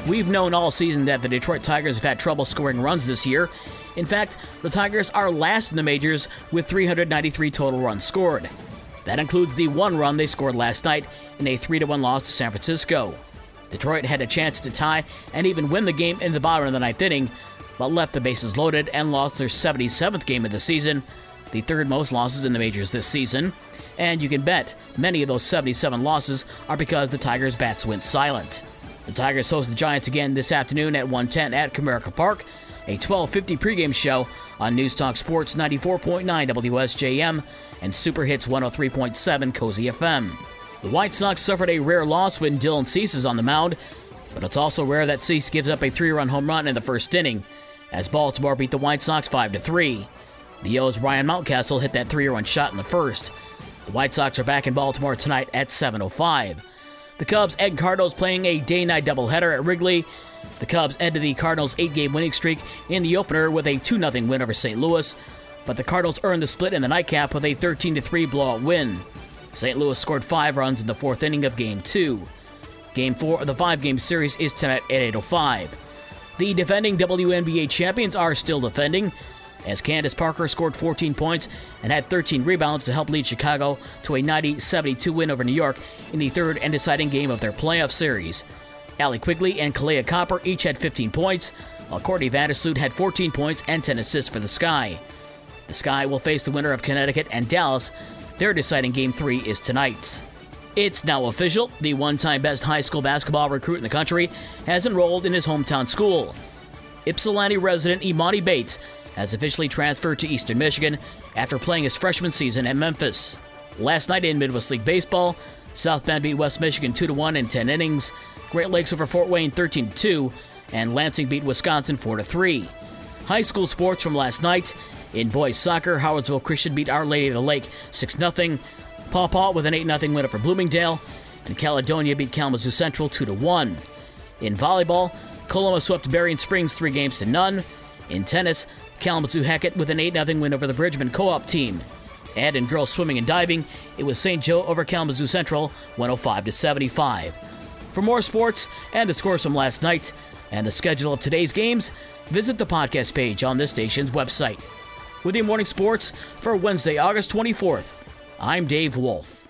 We've known all season that the Detroit Tigers have had trouble scoring runs this year. In fact, the Tigers are last in the majors with 393 total runs scored. That includes the one run they scored last night in a 3-1 loss to San Francisco. Detroit had a chance to tie and even win the game in the bottom of the ninth inning, but left the bases loaded and lost their 77th game of the season, the third most losses in the majors this season. And you can bet many of those 77 losses are because the Tigers' bats went silent. The Tigers host the Giants again this afternoon at 1:10 at Comerica Park, a 12:50 pregame show on News Talk Sports 94.9 WSJM and Super Hits 103.7 Cozy FM. The White Sox suffered a rare loss when Dylan Cease is on the mound, but it's also rare that Cease gives up a 3-run home run in the first inning, as Baltimore beat the White Sox 5-3. The O's Ryan Mountcastle hit that 3-run shot in the first. The White Sox are back in Baltimore tonight at 7:05. The Cubs and Cardinals playing a day-night doubleheader at Wrigley. The Cubs ended the Cardinals' 8-game winning streak in the opener with a 2-0 win over St. Louis, but the Cardinals earned the split in the nightcap with a 13-3 blowout win. St. Louis scored 5 runs in the fourth inning of Game 2. Game 4 of the 5-game series is tonight at 8:05. The defending WNBA champions are still defending, as Candace Parker scored 14 points and had 13 rebounds to help lead Chicago to a 90-72 win over New York in the third and deciding game of their playoff series. Allie Quigley and Kalea Copper each had 15 points, while Courtney Vandersloot had 14 points and 10 assists for the Sky. The Sky will face the winner of Connecticut and Dallas. Their deciding Game 3 is tonight. It's now official. The one-time best high school basketball recruit in the country has enrolled in his hometown school. Ypsilanti resident Imani Bates has officially transferred to Eastern Michigan after playing his freshman season at Memphis. Last night in Midwest League Baseball, South Bend beat West Michigan 2-1 in 10 innings, Great Lakes over Fort Wayne 13-2, and Lansing beat Wisconsin 4-3. High school sports from last night. In boys soccer, Howardsville Christian beat Our Lady of the Lake 6-0, Paw Paw with an 8-0 win over Bloomingdale, and Caledonia beat Kalamazoo Central 2-1. In volleyball, Coloma swept Berrien Springs 3-0. In tennis, Kalamazoo Hackett with an 8-0 win over the Bridgman Co-op team. And in girls swimming and diving, it was St. Joe over Kalamazoo Central 105-75. For more sports and the scores from last night and the schedule of today's games, visit the podcast page on this station's website. With your morning sports for Wednesday, August 24th, I'm Dave Wolf.